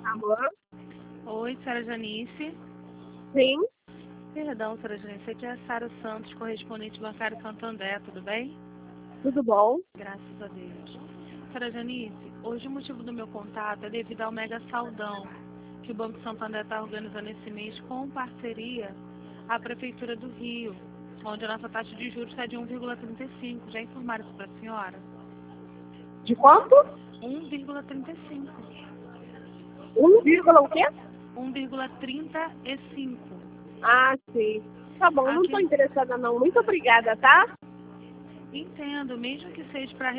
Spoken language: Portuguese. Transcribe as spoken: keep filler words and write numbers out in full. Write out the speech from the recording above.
Alô? Oi, senhora Janice. Sim, Perdão, senhora Janice. Aqui é a Sara Santos, correspondente bancário Santander, tudo bem? tudo bom? Graças a Deus. Senhora Janice, hoje o motivo do meu contato é devido ao mega saldão que o Banco Santander está organizando esse mês com parceria à Prefeitura do Rio, onde a nossa taxa de juros está de um vírgula trinta e cinco. Já informaram isso para a senhora? De quanto? um vírgula trinta e cinco. Um vírgula o quê? um vírgula trinta e cinco. Ah, sim. Tá bom, não Aqui- estou interessada não. Muito obrigada, tá? Entendo, mesmo que seja para